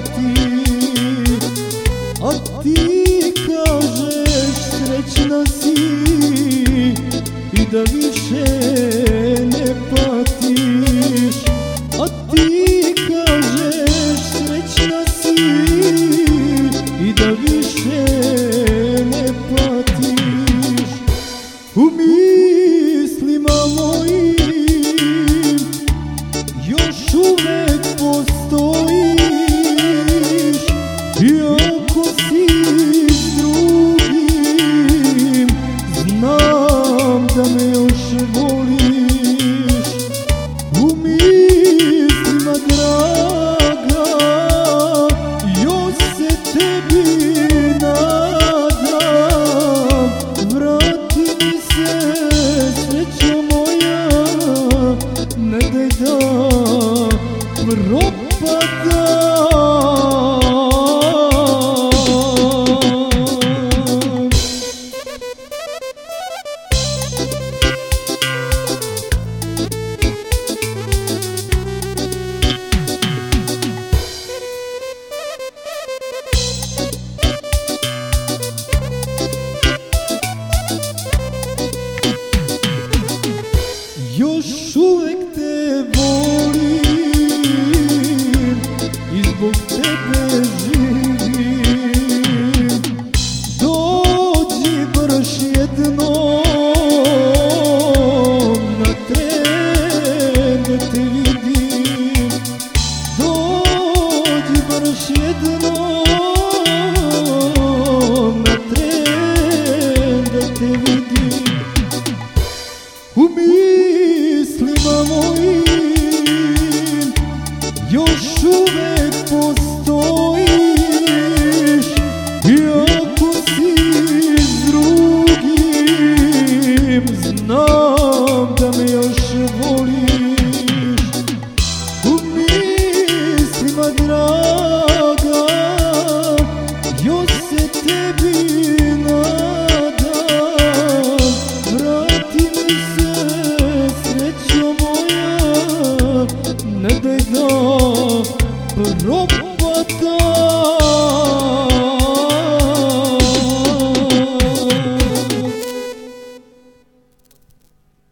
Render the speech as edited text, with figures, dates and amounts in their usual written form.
pati. A ti kažeš srećna si i da više ne patiš. A ti kažeš srećna si i da više ne patiš. U mislima mojim još uvek postojiš, iako si s drugim, znam da me još voliš. U mislima draga, još se tebi nadam. Vrati mi se, srećo moja, ne daj da propadam. Još uvek te volim i zbog tebe živim.